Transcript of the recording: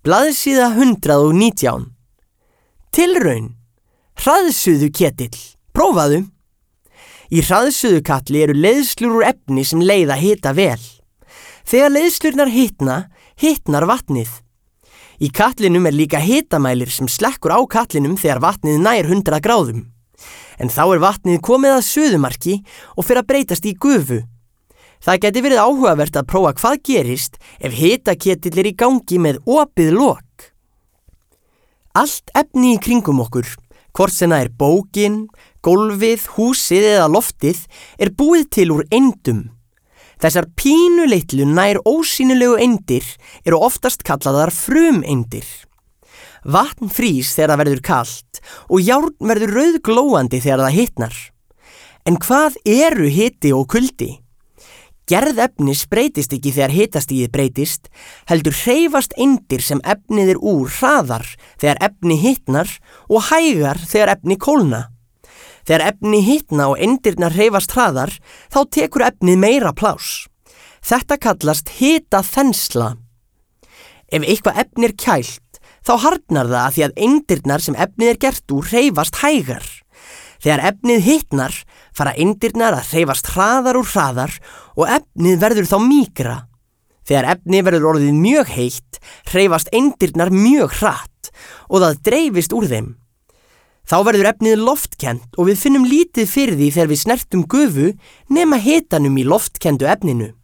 Blaðsíða 119. Tilraun. Hraðsuðuketill. Prófaðu. Í hraðsuðukatli eru leiðslur úr efni sem leiða hita vel. Þegar leiðslurnar hitnar vatnið. Í katlinum líka hitamælir sem slekkur á katlinum þegar vatnið nær 100 gráðum. En þá vatnið komið að suðumarki og fer að breytast í gufu. Það gæti verið áhugavert að prófa hvað gerist ef hitaketill í gangi með opið lok. Allt efni í kringum okkur, hvort sem það bókin, gólfið, húsið eða loftið, búið til úr eindum. Þessar pínulitlu nær ósýnilegu eindir eru oftast kallaðar frumeindir. Vatn frýs þegar það verður kalt og járn verður rauðglóandi þegar það hitnar. En hvað eru hiti og kuldi? Gerð efnis breytist ekki þegar hitastigið breytist, heldur hreyfast eindir sem efnið úr hraðar þegar efni hitnar og hægar þegar efni kólna. Þegar efni hitna og eindirnar hreyfast hraðar, þá tekur efnið meira pláss. Þetta kallast hitaþensla. Ef eitthvað efni kælt, þá harðnar það því að eindirnar sem efnið gert úr hreyfast hægar. Þegar efnið hitnar, fara eindirnar að hreyfast hraðar og hraðar og efnið verður þá mýkra. Þegar efnið verður orðið mjög heitt, hreyfast eindirnar mjög hratt og það dreifist úr þeim. Þá verður efnið loftkennt og við finnum lítið fyrir því þegar við snertum gufu nema hitanum í loftkenndu efninu.